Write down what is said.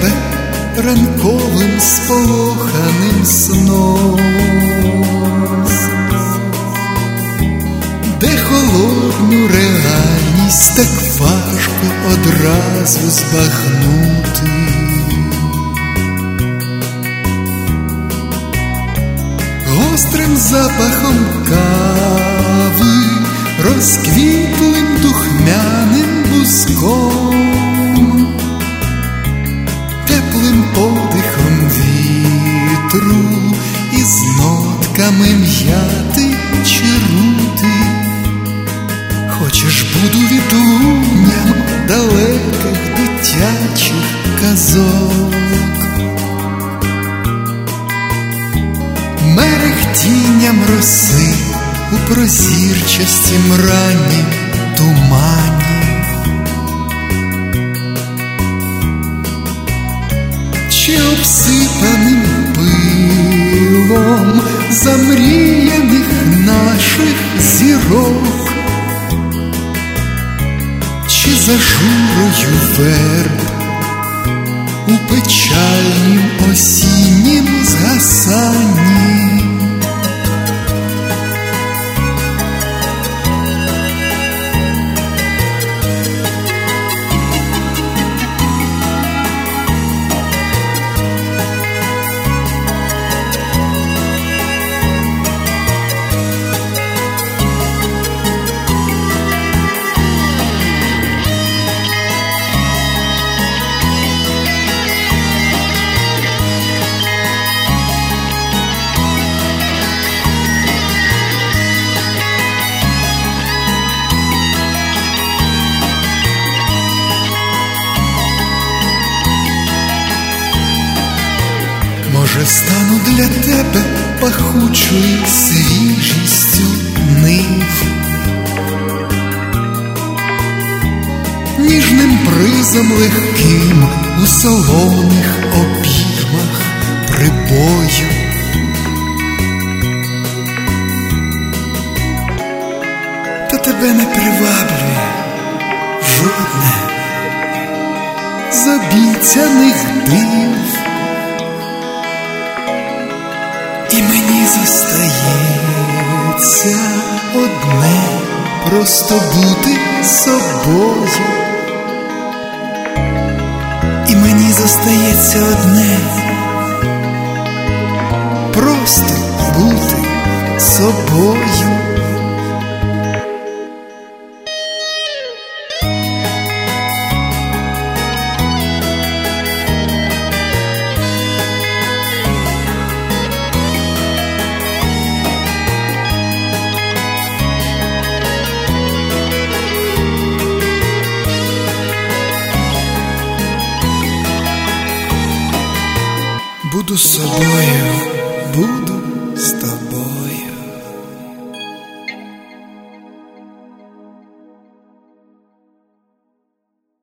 тебе ранковим сполоханим сном, де холодну реальність так важко одразу збагнути. Гострим запахом кави, розквітлим духмяним буском, теплим подихом вітру із нотками м'яти чи рути. Хочеш, буду відлунням далеких дитячих казок, мерехтінням роси у прозірчастім раннім тумані, чи обсипаним пилом замріяних наших зірок, чи зажурою верб у печальнім осіннім згасанні. Може, стану для тебе пахучою свіжістю нив, ніжним бризом легким у солоних обіймах прибою. Та тебе не приваблює жодне з обіцяних див, і мені зостається одне — просто бути собою. І мені зостається одне — просто бути собою. Буду з собою, буду з тобою.